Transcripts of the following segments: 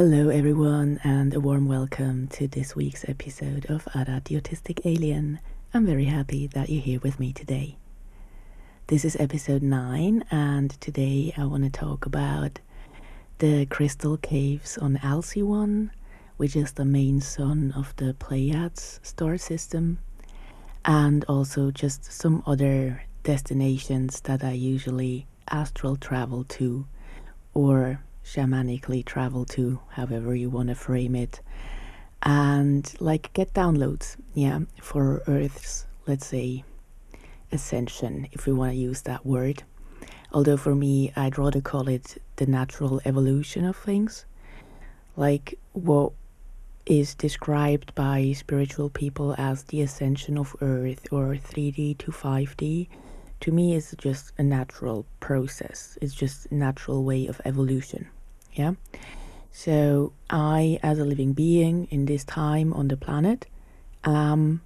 Hello, everyone, and a warm welcome to this week's episode of Ara the Autistic Alien. I'm very happy that you're here with me today. This is episode 9, and today I want to talk about the crystal caves on Alcyone, which is the main sun of the Pleiades star system, and also just some other destinations that I usually astral travel to, or shamanically travel to, however you want to frame it, and get downloads, for Earth's, let's say, ascension, if we want to use that word. Although for me, I'd rather call it the natural evolution of things, like what is described by spiritual people as the ascension of Earth or 3D to 5D. To me, it's just a natural process. It's just a natural way of evolution. Yeah. So I, as a living being in this time on the planet, am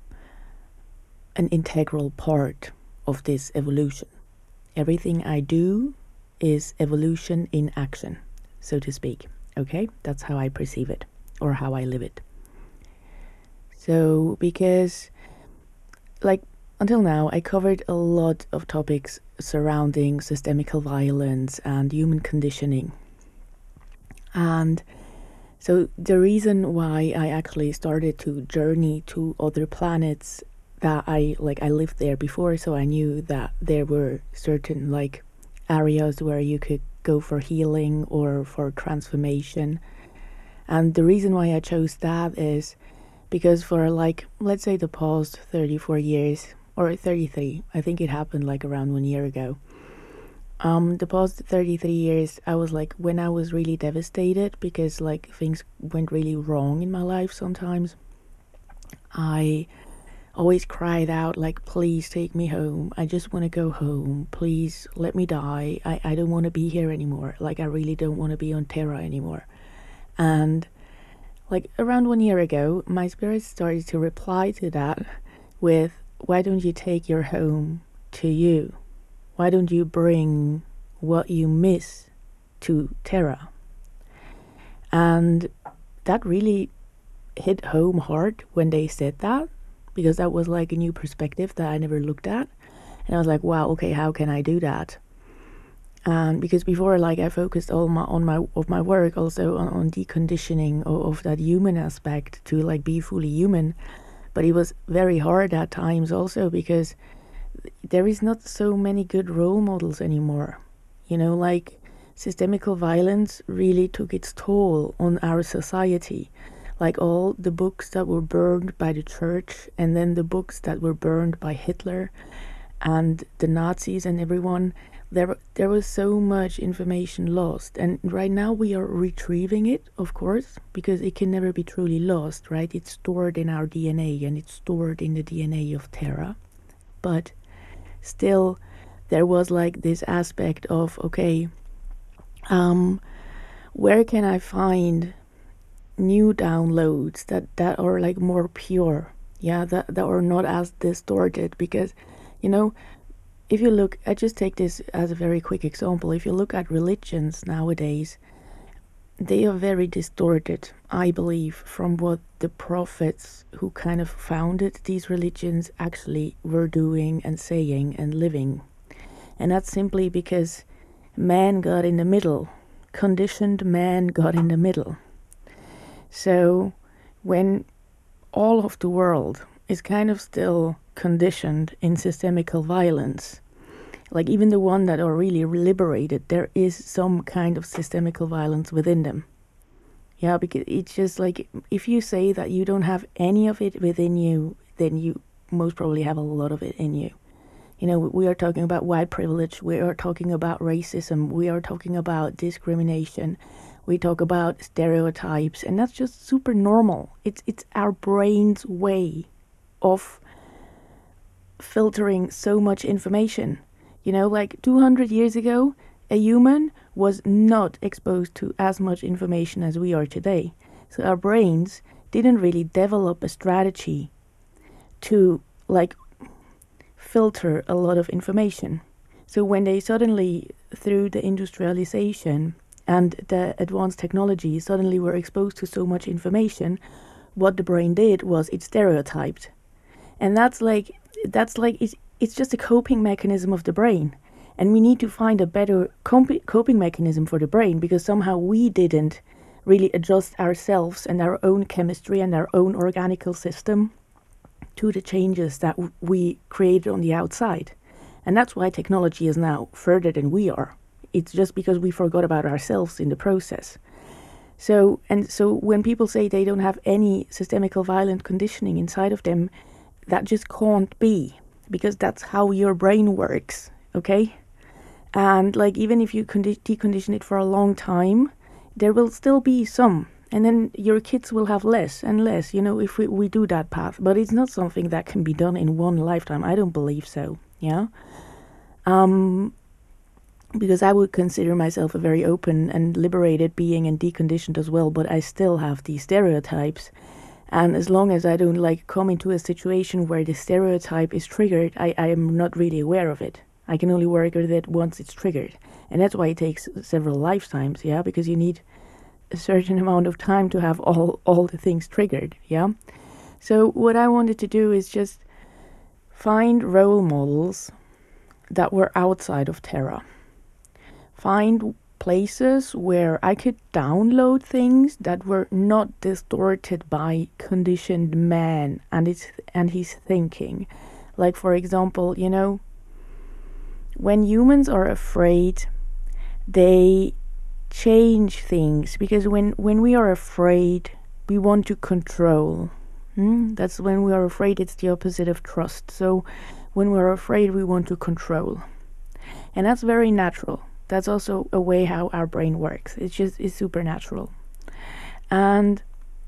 an integral part of this evolution. Everything I do is evolution in action, so to speak. Okay? That's how I perceive it, or how I live it. So, because, until now, I covered a lot of topics surrounding systemical violence and human conditioning. And so the reason why I actually started to journey to other planets that I lived there before, so I knew that there were certain areas where you could go for healing or for transformation. And the reason why I chose that is because for let's say the past 34 years, or 33, I think it happened around 1 year ago. The past 33 years, I was when I was really devastated because things went really wrong in my life sometimes. I always cried out please take me home. I just want to go home. Please let me die. I don't want to be here anymore. I really don't want to be on Terra anymore. And around 1 year ago, my spirit started to reply to that with, why don't you take your home to you? Why don't you bring what you miss to Terra? And that really hit home hard when they said that, because that was a new perspective that I never looked at. And I was like, wow, okay, how can I do that? And because before, I focused all my work also on deconditioning of that human aspect to be fully human. But it was very hard at times also because there is not so many good role models anymore. Systemical violence really took its toll on our society. All the books that were burned by the church, and then the books that were burned by Hitler and the Nazis and everyone, there was so much information lost. And right now we are retrieving it, of course, because it can never be truly lost, right? It's stored in our DNA, and it's stored in the DNA of Terra. But still, there was this aspect of, okay, where can I find new downloads that are more pure, that are not as distorted? Because if you look, I just take this as a very quick example. If you look at religions nowadays, they are very distorted, I believe, from what the prophets who kind of founded these religions actually were doing and saying and living. And that's simply because man got in the middle. Conditioned man got in the middle. So when all of the world is kind of still conditioned in systemical violence, even the one that are really liberated, there is some kind of systemical violence within them. Yeah, because it's just if you say that you don't have any of it within you, then you most probably have a lot of it in you. We are talking about white privilege, we are talking about racism, we are talking about discrimination, we talk about stereotypes, and that's just super normal. It's our brain's way of filtering so much information. 200 years ago, a human was not exposed to as much information as we are today. So our brains didn't really develop a strategy to filter a lot of information. So when they suddenly, through the industrialization and the advanced technology, suddenly we're exposed to so much information. What the brain did was it stereotyped. And it's just a coping mechanism of the brain. And we need to find a better coping mechanism for the brain, because somehow we didn't really adjust ourselves and our own chemistry and our own organical system to the changes that we created on the outside. And that's why technology is now further than we are. It's just because we forgot about ourselves in the process. So when people say they don't have any systemical violent conditioning inside of them, that just can't be, because that's how your brain works, okay? And like, even if you decondition it for a long time, there will still be some, and then your kids will have less and less, if we do that path. But it's not something that can be done in one lifetime. I don't believe so, yeah? Because I would consider myself a very open and liberated being and deconditioned as well, but I still have these stereotypes. And as long as I don't come into a situation where the stereotype is triggered, I am not really aware of it. I can only work with it once it's triggered. And that's why it takes several lifetimes, yeah, because you need a certain amount of time to have all the things triggered, yeah. So what I wanted to do is just find role models that were outside of Terra. Find places where I could download things that were not distorted by conditioned man and his thinking. Like, for example, when humans are afraid, they change things, because when we are afraid, we want to control. That's when we are afraid. It's the opposite of trust. So when we're afraid, we want to control. And that's very natural. That's also a way how our brain works. It's supernatural. And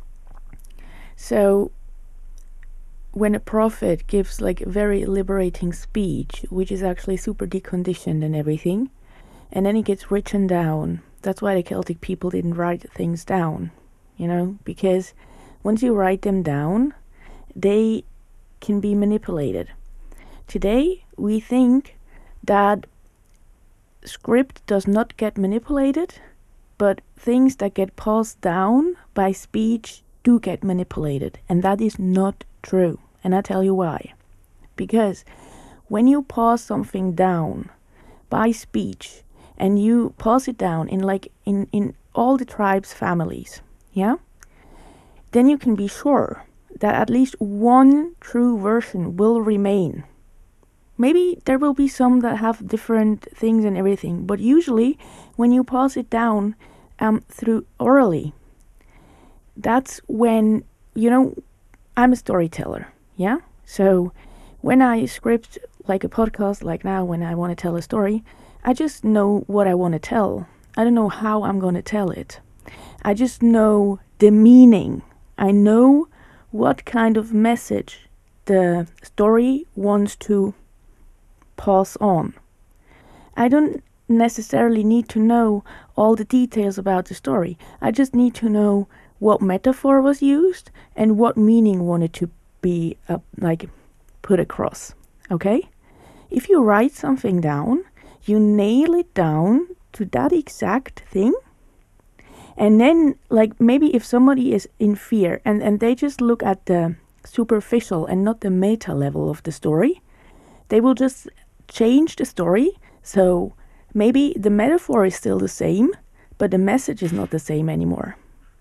so when a prophet gives a very liberating speech, which is actually super deconditioned and everything, and then it gets written down. That's why the Celtic people didn't write things down, because once you write them down, they can be manipulated. Today, we think that script does not get manipulated, but things that get passed down by speech do get manipulated, and that is not true. And I tell you why. Because when you pass something down by speech, and you pass it down in all the tribes' families, yeah, then you can be sure that at least one true version will remain. Maybe there will be some that have different things and everything, but usually when you pass it down through orally, that's when, I'm a storyteller, yeah? So when I script a podcast like now, when I want to tell a story, I just know what I want to tell. I don't know how I'm going to tell it. I just know the meaning. I know what kind of message the story wants to pass on. I don't necessarily need to know all the details about the story. I just need to know what metaphor was used and what meaning wanted to be put across. Okay? If you write something down, you nail it down to that exact thing. And then maybe if somebody is in fear and they just look at the superficial and not the meta level of the story, they will just change the story. So maybe the metaphor is still the same, but the message is not the same anymore.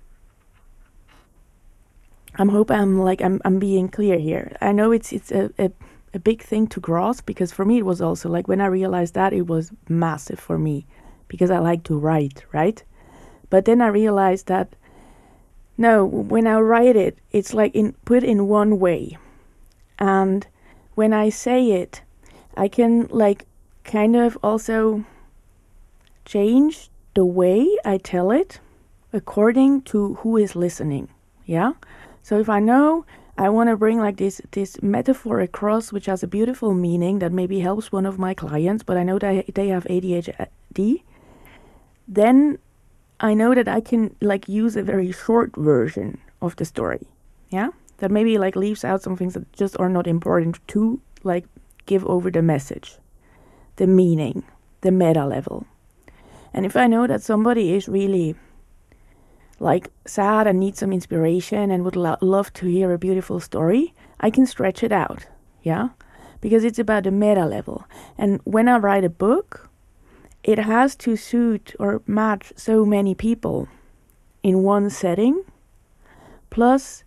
I hope I'm being clear here. I know it's a big thing to grasp, because for me it was also when I realized that, it was massive for me, because I like to write, right? But then I realized that no, when I write it, it's put in one way, and when I say it, I can kind of also change the way I tell it according to who is listening. Yeah. So if I know I want to bring this metaphor across, which has a beautiful meaning that maybe helps one of my clients, but I know that they have ADHD, then I know that I can use a very short version of the story. Yeah. That maybe leaves out some things that just are not important to give over the message, the meaning, the meta level. And if I know that somebody is really like sad and needs some inspiration and would love to hear a beautiful story, I can stretch it out. Yeah, because it's about the meta level. And when I write a book, it has to suit or match so many people in one setting. Plus,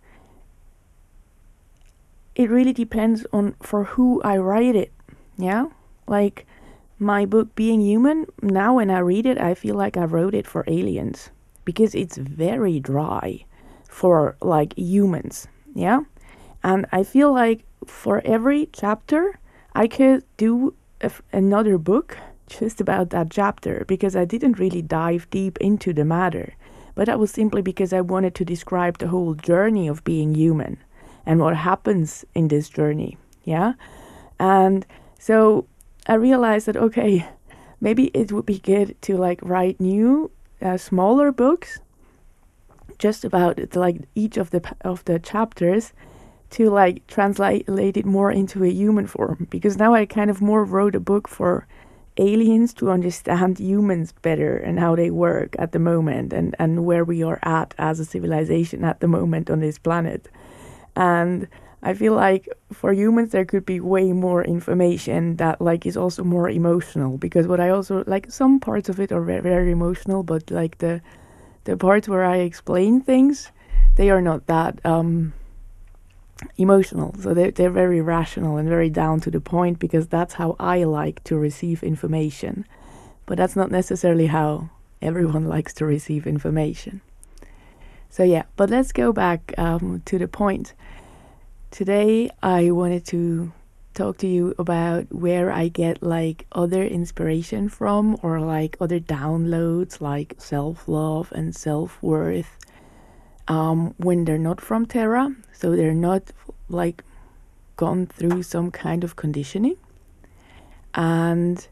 it really depends on for who I write it. Yeah, like my book Being Human, now when I read it, I feel like I wrote it for aliens because it's very dry for like humans. Yeah, and I feel like for every chapter I could do another book just about that chapter, because I didn't really dive deep into the matter, but that was simply because I wanted to describe the whole journey of being human and what happens in this journey. Yeah, and so I realized that, okay, maybe it would be good to like write new smaller books just about it, like each of the chapters, to like translate it more into a human form, because now I kind of more wrote a book for aliens to understand humans better and how they work at the moment, and where we are at as a civilization at the moment on this planet. And I feel like for humans there could be way more information that like is also more emotional, because what I also like, some parts of it are very, very emotional, but like the parts where I explain things, they are not that emotional. So they're very rational and very down to the point, because that's how I like to receive information. But that's not necessarily how everyone likes to receive information. So yeah, but let's go back to the point. Today I wanted to talk to you about where I get like other inspiration from, or like other downloads like self-love and self-worth, when they're not from Terra. So they're not like gone through some kind of conditioning. And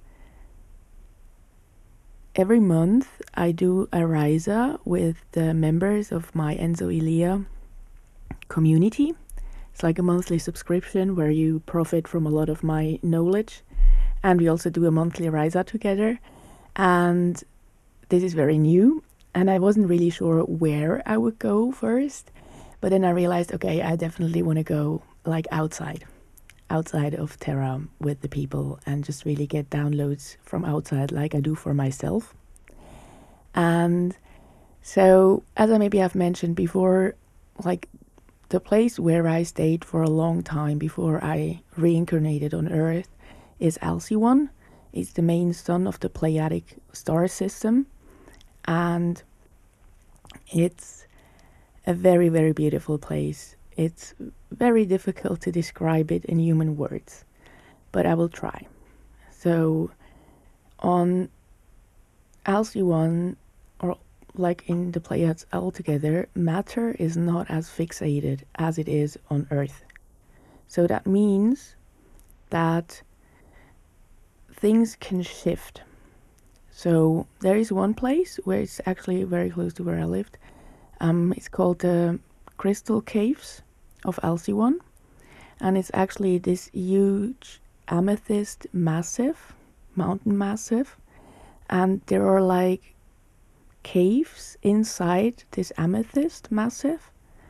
every month I do a Risa with the members of my Enzo Ilia community. It's like a monthly subscription where you profit from a lot of my knowledge. And we also do a monthly Risa together. And this is very new, and I wasn't really sure where I would go first. But then I realized, okay, I definitely want to go like outside of Terra with the people, and just really get downloads from outside like I do for myself. And so, as I maybe have mentioned before, like the place where I stayed for a long time before I reincarnated on Earth is Alcyone. It's the main sun of the Pleiadic star system, and it's a very, very beautiful place. It's very difficult to describe it in human words, but I will try. So on Alcyone, or like in the Pleiades altogether, matter is not as fixated as it is on Earth. So that means that things can shift. So there is one place where it's actually very close to where I lived. It's called the Crystal Caves of Alcyone, and it's actually this huge amethyst massive, mountain massive, and there are like caves inside this amethyst massive,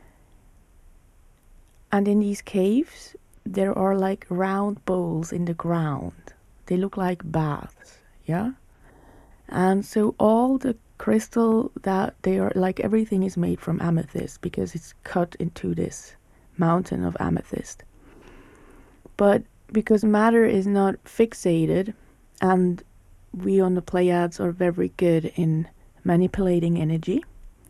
and in these caves there are like round bowls in the ground. They look like baths, yeah? And so all the crystal that they are, like everything is made from amethyst, because it's cut into this mountain of amethyst. But because matter is not fixated, and we on the Pleiades are very good in manipulating energy,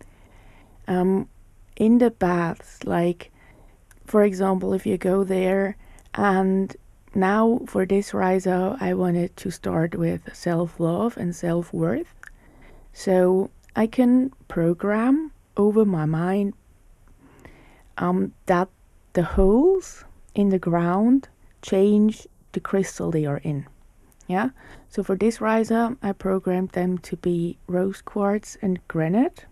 in the baths, like for example, if you go there, and now for this Risa I wanted to start with self-love and self-worth. So I can program over my mind that the holes in the ground change the crystal they are in. Yeah. So for this Risa, I programmed them to be rose quartz and granite.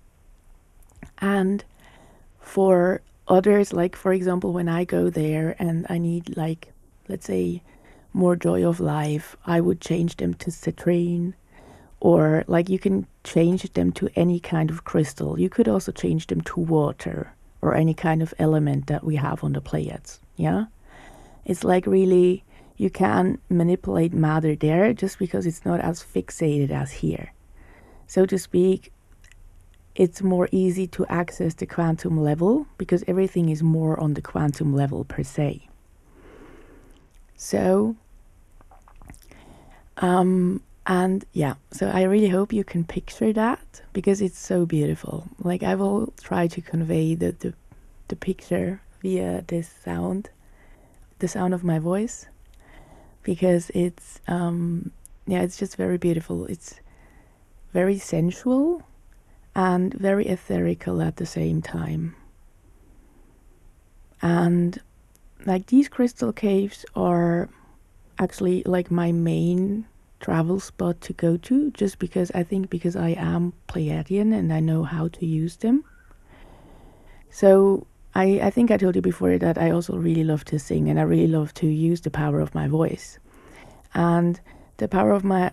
And for others, like for example, when I go there and I need, like, let's say, more joy of life, I would change them to citrine. or like you can change them to any kind of crystal. You could also change them to water or any kind of element that we have on the Pleiades. Yeah, it's like really you can manipulate matter there just because it's not as fixated as here. So to speak, it's more easy to access the quantum level because everything is more on the quantum level per se. So, and yeah, so I really hope you can picture that because it's so beautiful. Like I will try to convey the picture via this sound, the sound of my voice, because it's, yeah, it's just very beautiful. It's very sensual and very etherical at the same time. And like these crystal caves are actually like my main travel spot to go to, just because I think because I am Pleiadian and I know how to use them. So I think I told you before that I also really love to sing and I really love to use the power of my voice. And the power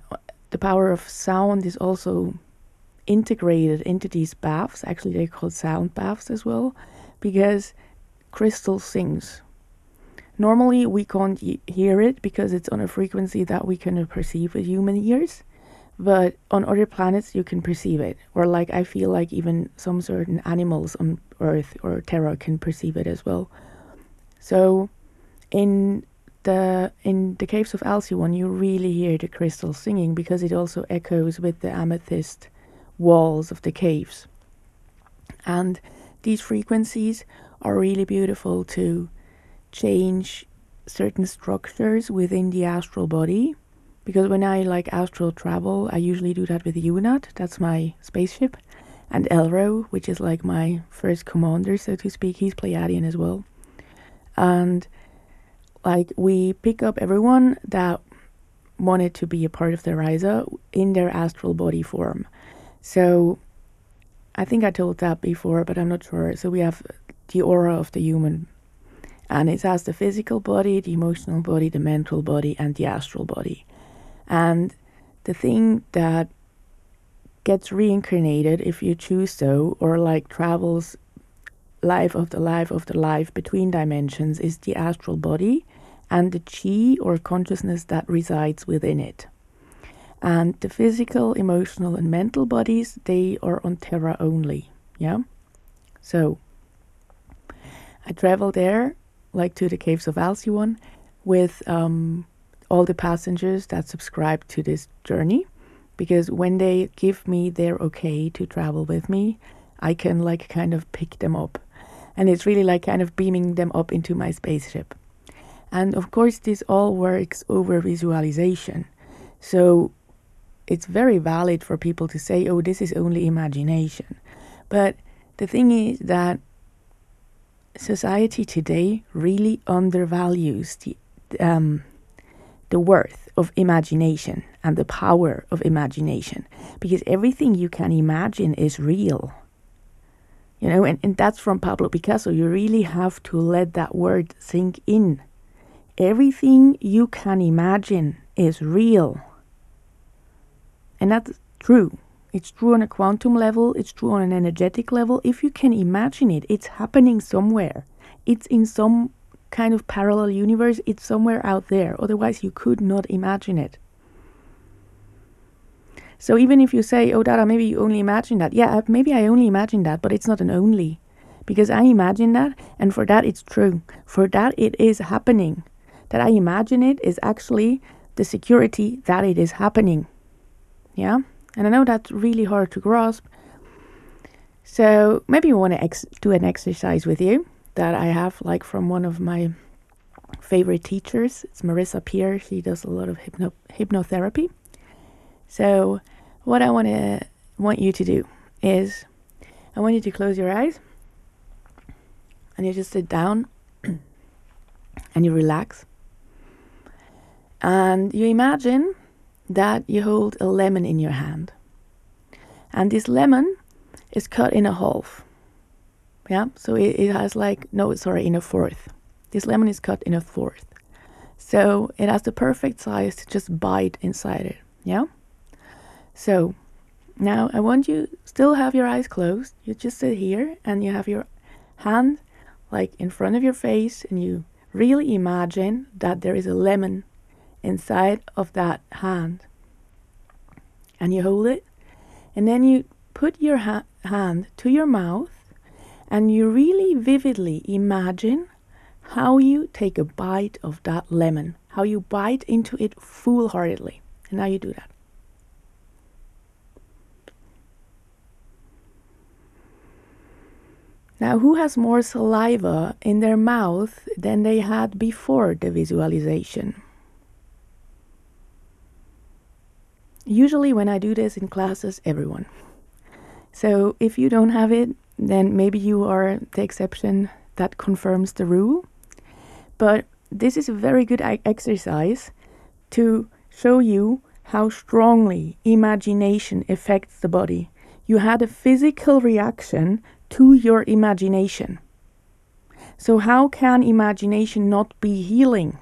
of sound is also integrated into these baths. Actually, they're called sound baths as well, because crystal sings. Normally, we can't hear it because it's on a frequency that we cannot perceive with human ears. But on other planets, you can perceive it. Or like I feel like even some certain animals on Earth or Terra can perceive it as well. So in the caves of Alcyone, you really hear the crystals singing because it also echoes with the amethyst walls of the caves. And these frequencies are really beautiful to change certain structures within the astral body, because when I like astral travel, I usually do that with Unat, that's my spaceship, and Elro, which is like my first commander, so to speak. He's Pleiadian as well. And like we pick up everyone that wanted to be a part of the Risa in their astral body form. So I think I told that before, but I'm not sure. So we have the aura of the human, and it has the physical body, the emotional body, the mental body, and the astral body. And the thing that gets reincarnated, if you choose so, or like travels life of the life between dimensions, is the astral body and the chi or consciousness that resides within it. And the physical, emotional, and mental bodies, they are on Terra only. Yeah. So I travel there, like to the caves of Alcyone, with all the passengers that subscribe to this journey, because when they give me their okay to travel with me, I can like kind of pick them up, and it's really like kind of beaming them up into my spaceship. And of course, this all works over visualization, so it's very valid for people to say, oh, this is only imagination. But the thing is that society today really undervalues the worth of imagination and the power of imagination, because everything you can imagine is real. You know, and that's from Pablo Picasso. You really have to let that word sink in. Everything you can imagine is real. And that's true. It's true on a quantum level. It's true on an energetic level. If you can imagine it, it's happening somewhere. It's in some kind of parallel universe. It's somewhere out there. Otherwise, you could not imagine it. So even if you say, oh, Dara, maybe you only imagine that. Yeah, maybe I only imagine that, but it's not an only. Because I imagine that, and for that it's true. For that it is happening. That I imagine it is actually the security that it is happening. Yeah? And I know that's really hard to grasp. So maybe you want to do an exercise with you that I have like from one of my favorite teachers. It's Marissa Peer. She does a lot of hypnotherapy. So what I want you to do is I want you to close your eyes and you just sit down and you relax. And you imagine that you hold a lemon in your hand. And this lemon is cut in a half. Yeah, so it has in a fourth. This lemon is cut in a fourth. So it has the perfect size to just bite inside it. Yeah? So now I want you still have your eyes closed. You just sit here and you have your hand like in front of your face, and you really imagine that there is a lemon inside of that hand. And you hold it, and then you put your hand to your mouth, and you really vividly imagine how you take a bite of that lemon, how you bite into it full-heartedly. And now you do that. Now, who has more saliva in their mouth than they had before the visualization? Usually when I do this in classes, everyone. So if you don't have it, then maybe you are the exception that confirms the rule. But this is a very good exercise to show you how strongly imagination affects the body. You had a physical reaction to your imagination. So how can imagination not be healing?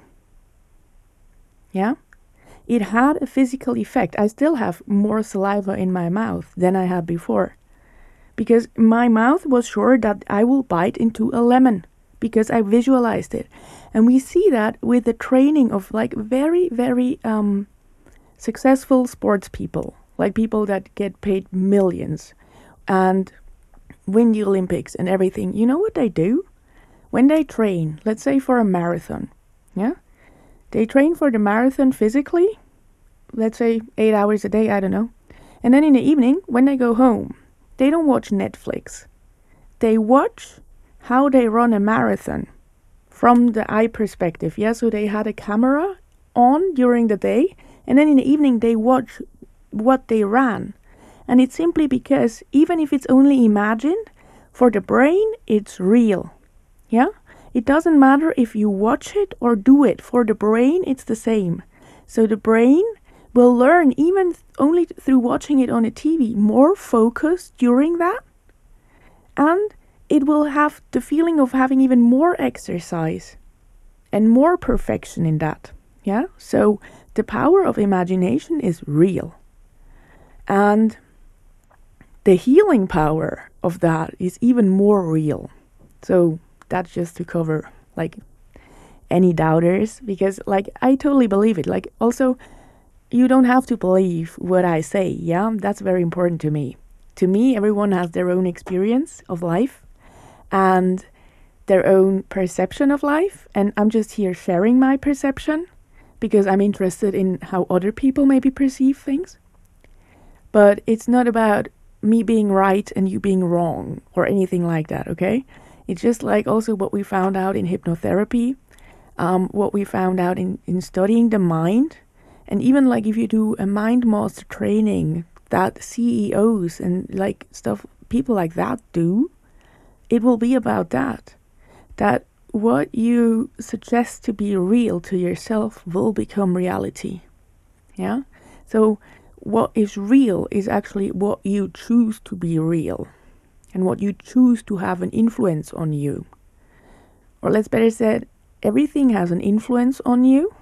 Yeah? It had a physical effect. I still have more saliva in my mouth than I had before, because my mouth was sure that I will bite into a lemon because I visualized it. And we see that with the training of like very, very successful sports people, like people that get paid millions and win the Olympics and everything. You know what they do? When they train, let's say for a marathon, yeah? They train for the marathon physically, let's say 8 hours a day, I don't know. And then in the evening, when they go home, they don't watch Netflix. They watch how they run a marathon from the eye perspective. Yeah, so they had a camera on during the day, and then in the evening they watch what they ran. And it's simply because even if it's only imagined, for the brain, it's real. Yeah? It doesn't matter if you watch it or do it. For the brain, it's the same. So the brain will learn, even only through watching it on a TV, more focus during that. And it will have the feeling of having even more exercise and more perfection in that. Yeah? So the power of imagination is real. And the healing power of that is even more real. So that's just to cover like any doubters, because like I totally believe it. Like also, you don't have to believe what I say. Yeah, that's very important to me. To me, everyone has their own experience of life and their own perception of life, and I'm just here sharing my perception because I'm interested in how other people maybe perceive things. But it's not about me being right and you being wrong or anything like that, okay? It's just like also what we found out in hypnotherapy, what we found out in studying the mind. And even like if you do a mind master training that CEOs and like stuff, people like that do, it will be about that. That what you suggest to be real to yourself will become reality. Yeah? So what is real is actually what you choose to be real and what you choose to have an influence on you. Or let's better said, everything has an influence on you.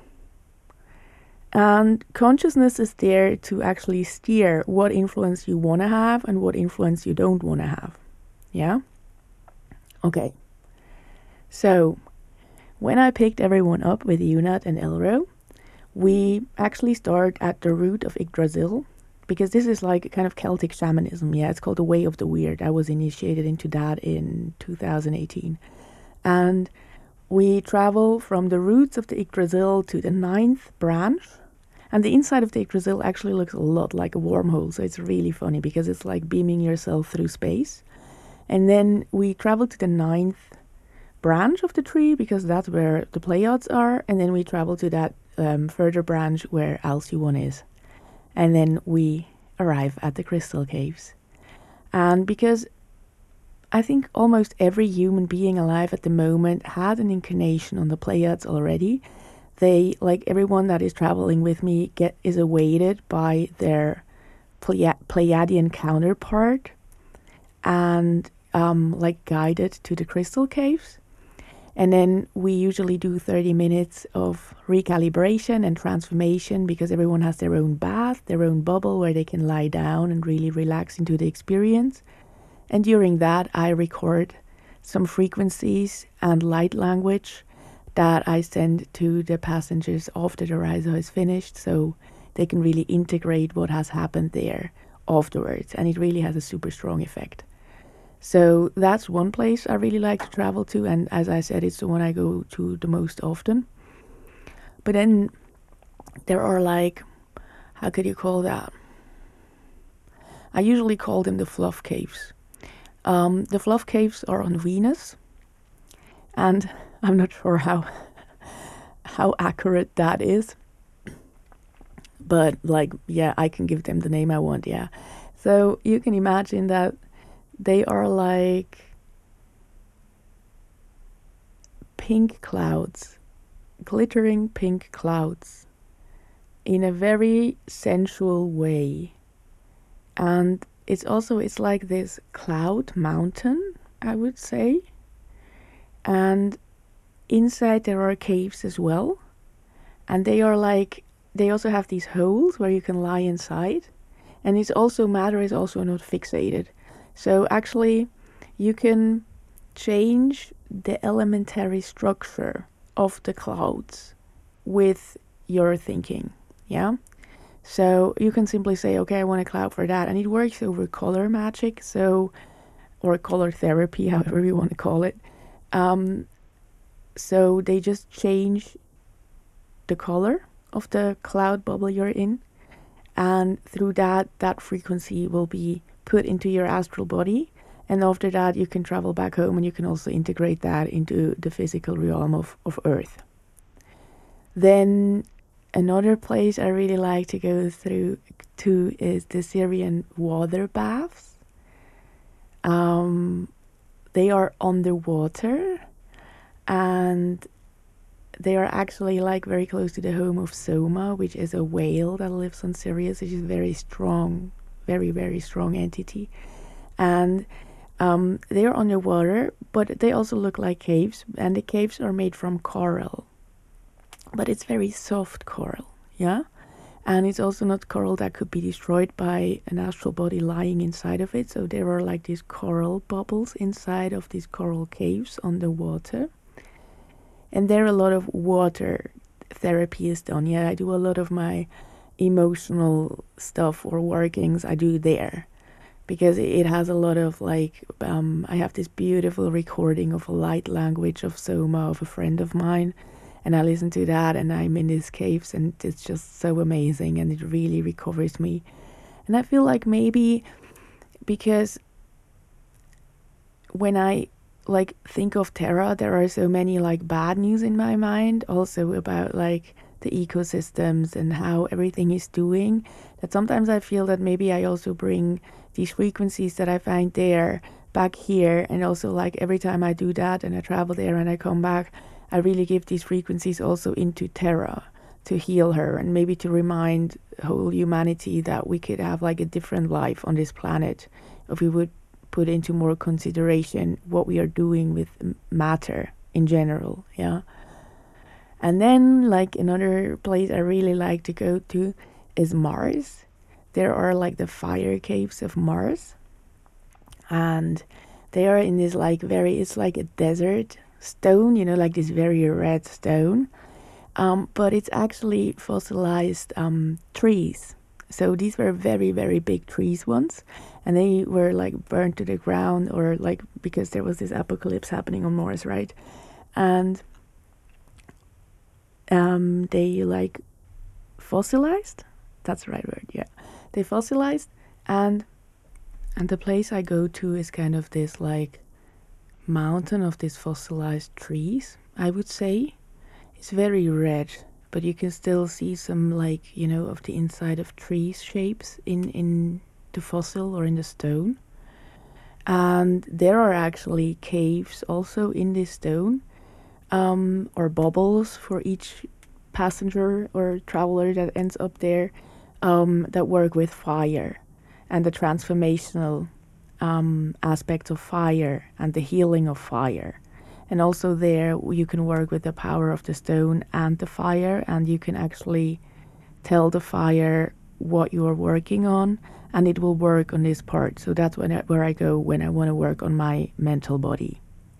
And consciousness is there to actually steer what influence you want to have and what influence you don't want to have. Yeah? Okay. So, when I picked everyone up with Unat and Elro, we actually start at the root of Yggdrasil, because this is like a kind of Celtic shamanism. Yeah, it's called the Way of the Weird. I was initiated into that in 2018. And we travel from the roots of the Yggdrasil to the 9th branch. And the inside of the Yggdrasil actually looks a lot like a wormhole. So it's really funny because it's like beaming yourself through space. And then we travel to the 9th branch of the tree because that's where the Pleiades are. And then we travel to that further branch where Alcyone is. And then we arrive at the crystal caves. And because I think almost every human being alive at the moment had an incarnation on the Pleiades already, they, like everyone that is traveling with me, is awaited by their Pleiadian counterpart and like guided to the crystal caves. And then we usually do 30 minutes of recalibration and transformation because everyone has their own bath, their own bubble where they can lie down and really relax into the experience. And during that, I record some frequencies and light language that I send to the passengers after the ride is finished, so they can really integrate what has happened there afterwards. And it really has a super strong effect. So that's one place I really like to travel to. And as I said, it's the one I go to the most often. But then there are like, how could you call that? I usually call them the fluff caves. The fluff caves are on Venus, and I'm not sure how accurate that is, but like, yeah, I can give them the name I want. Yeah, so you can imagine that they are like pink clouds, glittering pink clouds, in a very sensual way, and it's like this cloud mountain, I would say. And inside there are caves as well. And they also have these holes where you can lie inside. And matter is also not fixated. So actually you can change the elementary structure of the clouds with your thinking. Yeah. So you can simply say, okay, I want a cloud for that. And it works over color magic, or color therapy, however you want to call it. So they just change the color of the cloud bubble you're in. And through that frequency will be put into your astral body. And after that, you can travel back home, and you can also integrate that into the physical realm of Earth. Then another place I really like to go to is the Syrian water baths. They are underwater, and they are actually like very close to the home of Soma, which is a whale that lives on Sirius, which is very strong, very, very strong entity. And they are underwater, but they also look like caves, and the caves are made from coral. But it's very soft coral, yeah? And it's also not coral that could be destroyed by an astral body lying inside of it. So there are like these coral bubbles inside of these coral caves underwater. And there a lot of water therapy is done. Yeah, I do a lot of my emotional stuff or workings I do there. Because it has a lot of like, I have this beautiful recording of a light language of Soma of a friend of mine. And I listen to that, and I'm in these caves, and it's just so amazing, and it really recovers me. And I feel like maybe because when I like think of Terra, there are so many like bad news in my mind also about like the ecosystems and how everything is doing, that sometimes I feel that maybe I also bring these frequencies that I find there back here. And also like every time I do that and I travel there and I come back, I really give these frequencies also into Terra to heal her, and maybe to remind whole humanity that we could have like a different life on this planet if we would put into more consideration what we are doing with matter in general. Yeah. And then like another place I really like to go to is Mars. There are like the fire caves of Mars, and they are in this like it's like a desert stone, like this very red stone, but it's actually fossilized trees. So these were very, very big trees once, and they were like burned to the ground, or like because there was this apocalypse happening on Mars, right? And they like fossilized. That's the right word, yeah. They fossilized, and the place I go to is kind of this like mountain of these fossilized trees, I would say. It's very red, but you can still see some like, of the inside of trees shapes in the fossil or in the stone. And there are actually caves also in this stone, or bubbles for each passenger or traveler that ends up there, that work with fire and the transformational aspects of fire and the healing of fire. And also there you can work with the power of the stone and the fire, and you can actually tell the fire what you are working on, and it will work on this part. So that's where I go when I want to work on my mental body.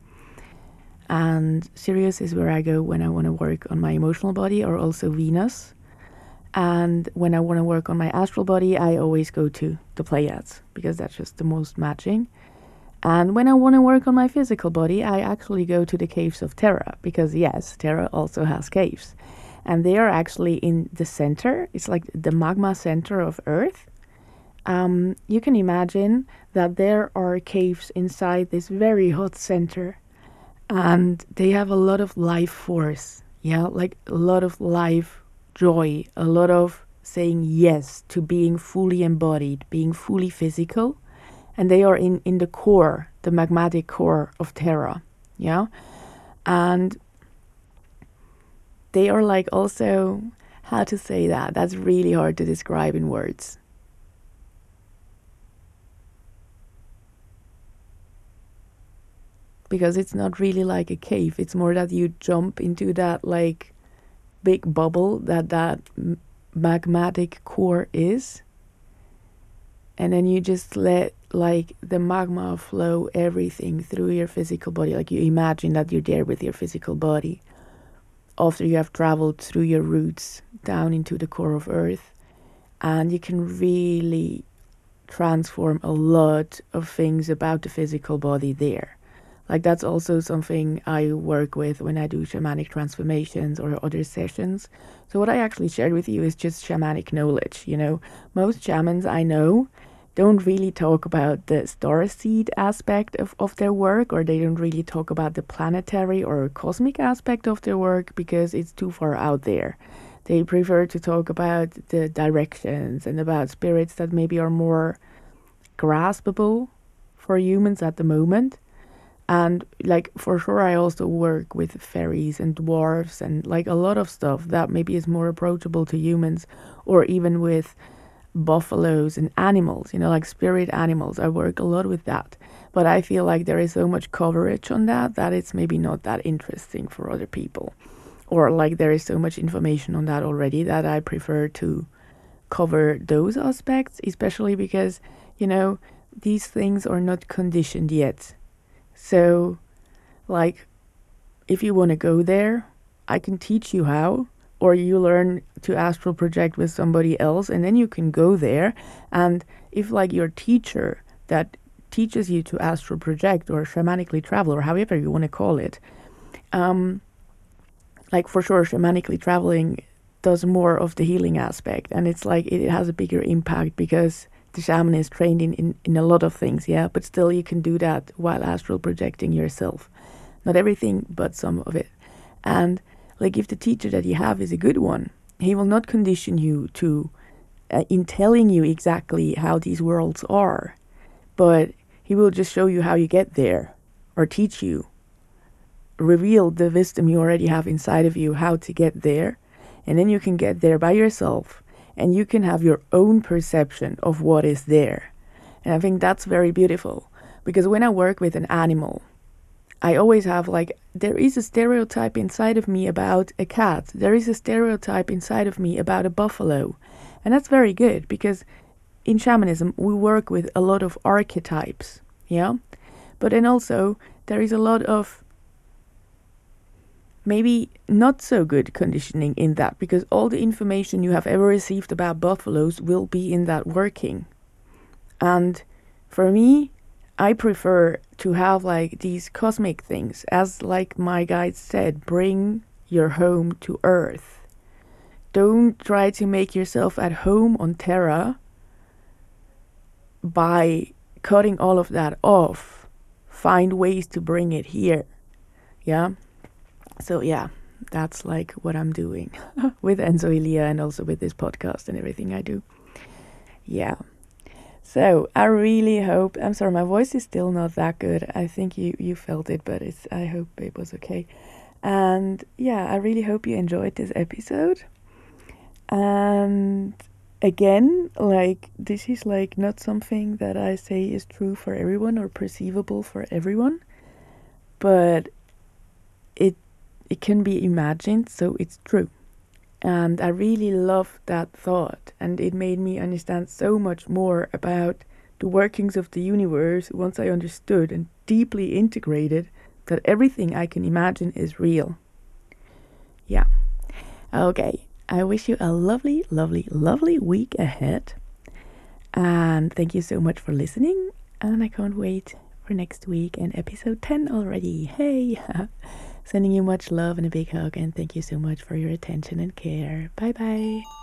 And Sirius is where I go when I want to work on my emotional body, or also Venus. And when I want to work on my astral body, I always go to the Pleiades, because that's just the most matching. And when I want to work on my physical body, I actually go to the caves of Terra, because yes, Terra also has caves. And they are actually in the center. It's like the magma center of Earth. You can imagine that there are caves inside this very hot center, and they have a lot of life force. Yeah, like a lot of life joy, a lot of saying yes to being fully embodied, being fully physical. And they are in the core, the magmatic core of Terra. Yeah. And they are like also, how to say that? That's really hard to describe in words. Because it's not really like a cave. It's more that you jump into that like big bubble that magmatic core is. And then you just let like the magma flow everything through your physical body. Like you imagine that you're there with your physical body after you have traveled through your roots down into the core of Earth. And you can really transform a lot of things about the physical body there. Like that's also something I work with when I do shamanic transformations or other sessions. So what I actually shared with you is just shamanic knowledge. You know, most shamans I know don't really talk about the starseed aspect of their work, or they don't really talk about the planetary or cosmic aspect of their work because it's too far out there. They prefer to talk about the directions and about spirits that maybe are more graspable for humans at the moment. And like for sure I also work with fairies and dwarves and like a lot of stuff that maybe is more approachable to humans, or even with buffaloes and animals, you know, like spirit animals. I work a lot with that. But I feel like there is so much coverage on that it's maybe not that interesting for other people. Or like there is so much information on that already that I prefer to cover those aspects, especially because, you know, these things are not conditioned yet. So, like, if you want to go there, I can teach you how, or you learn to astral project with somebody else, and then you can go there. And if, like, your teacher that teaches you to astral project or shamanically travel, or however you want to call it, like, for sure, shamanically traveling does more of the healing aspect, and it's like it has a bigger impact because the shaman is trained in a lot of things, yeah, but still you can do that while astral projecting yourself. Not everything, but some of it. And like if the teacher that you have is a good one, he will not condition you to in telling you exactly how these worlds are, but he will just show you how you get there, or teach you, reveal the wisdom you already have inside of you, how to get there, and then you can get there by yourself. And you can have your own perception of what is there. And I think that's very beautiful. Because when I work with an animal, I always have like, there is a stereotype inside of me about a cat. There is a stereotype inside of me about a buffalo. And that's very good because in shamanism, we work with a lot of archetypes. Yeah. But then also there is a lot of maybe not so good conditioning in that, because all the information you have ever received about buffaloes will be in that working. And for me, I prefer to have like these cosmic things, as like my guide said, bring your home to Earth. Don't try to make yourself at home on Terra by cutting all of that off. Find ways to bring it here. Yeah. So yeah, that's like what I'm doing with Enzo Ilia and also with this podcast and everything I do. Yeah. So I really hope, I'm sorry, my voice is still not that good. I think you felt it, but I hope it was okay. And yeah, I really hope you enjoyed this episode. And again, like this is like not something that I say is true for everyone or perceivable for everyone, but it can be imagined, so it's true. And I really loved that thought, and it made me understand so much more about the workings of the universe once I understood and deeply integrated that everything I can imagine is real. Yeah. Okay. I wish you a lovely, lovely, lovely week ahead. And thank you so much for listening. And I can't wait for next week and episode 10 already. Hey! Sending you much love and a big hug. And thank you so much for your attention and care. Bye bye.